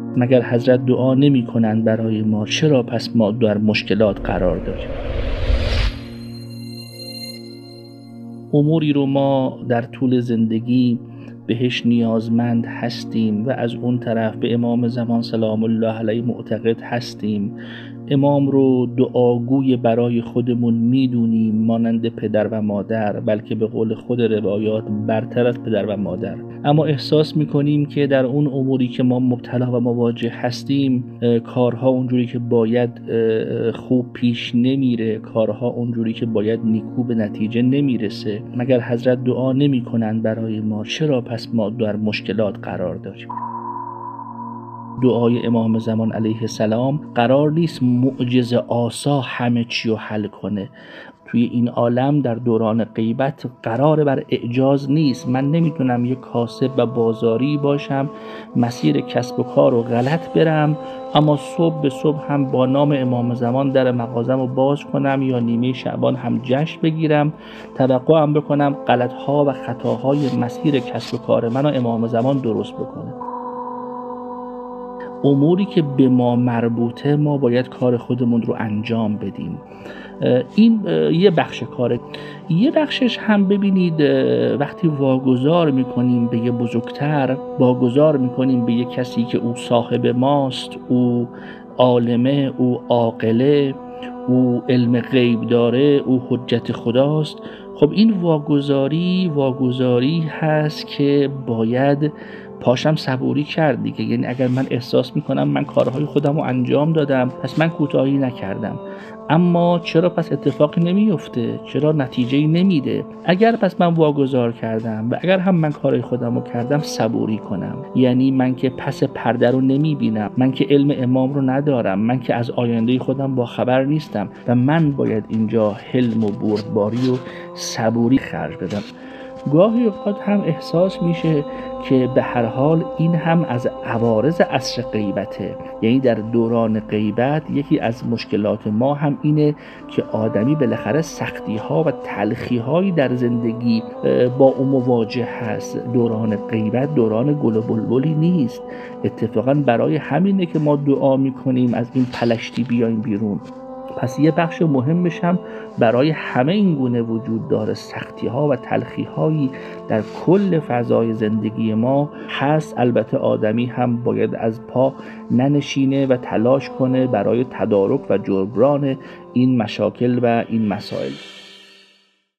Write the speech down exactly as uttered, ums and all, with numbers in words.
مگر حضرت دعا نمی کنند برای ما؟ چرا پس ما در مشکلات قرار داریم؟ اموری رو ما در طول زندگی بهش نیازمند هستیم و از اون طرف به امام زمان سلام الله علیه معتقد هستیم. امام رو دعاگوی برای خودمون میدونیم، مانند پدر و مادر، بلکه به قول خود روایات برتر از پدر و مادر. اما احساس میکنیم که در اون اموری که ما مبتلا و مواجه هستیم کارها اونجوری که باید خوب پیش نمیره، کارها اونجوری که باید نیکو به نتیجه نمیرسه. مگر حضرت دعا نمی کنند برای ما؟ چرا پس ما در مشکلات قرار داریم؟ دعای امام زمان علیه السلام قرار نیست معجزه آسا همه چی رو حل کنه. توی این عالم در دوران غیبت قرار بر اعجاز نیست. من نمیتونم یک کاسب و بازاری باشم، مسیر کسب و کار رو غلط برم، اما صبح به صبح هم با نام امام زمان در مغازم رو باز کنم یا نیمه شعبان هم جشن بگیرم، توقع هم بکنم غلطها و خطاهای مسیر کسب و کار من و امام زمان درست بکنه. اموری که به ما مربوطه ما باید کار خودمون رو انجام بدیم. این یه بخش کاره. یه بخشش هم ببینید وقتی واگذار میکنیم به یه بزرگتر، واگذار میکنیم به یه کسی که او صاحب ماست، او عالمه، او عاقله، او علم غیب داره، او حجت خداست. خب این واگذاری واگذاری هست که باید پاشم صبوری کرد دیگه. یعنی اگر من احساس میکنم من کارهای خودم رو انجام دادم، پس من کوتاهی نکردم. اما چرا پس اتفاقی نمیفته؟ چرا نتیجه‌ای نمیده؟ اگر پس من واگذار کردم و اگر هم من کارهای خودم رو کردم، صبوری کنم. یعنی من که پس پرده رو نمیبینم، من که علم امام رو ندارم، من که از آینده خودم با خبر نیستم و من باید اینجا حلم و بردباری و صبوری خرج بدم. گاهی اوقات هم احساس میشه که به هر حال این هم از عوارض عصر غیبته. یعنی در دوران غیبت یکی از مشکلات ما هم اینه که آدمی بالاخره سختی ها و تلخی هایی در زندگی با اون مواجه هست. دوران غیبت دوران گل و بلبلی نیست. اتفاقا برای همینه که ما دعا میکنیم از این پلشتی بیایم بیرون. پس یه بخش مهمش هم برای همه این گونه وجود داره. سختی ها و تلخی هایی در کل فضای زندگی ما هست. البته آدمی هم باید از پا ننشینه و تلاش کنه برای تدارک و جبران این مشاکل و این مسائل.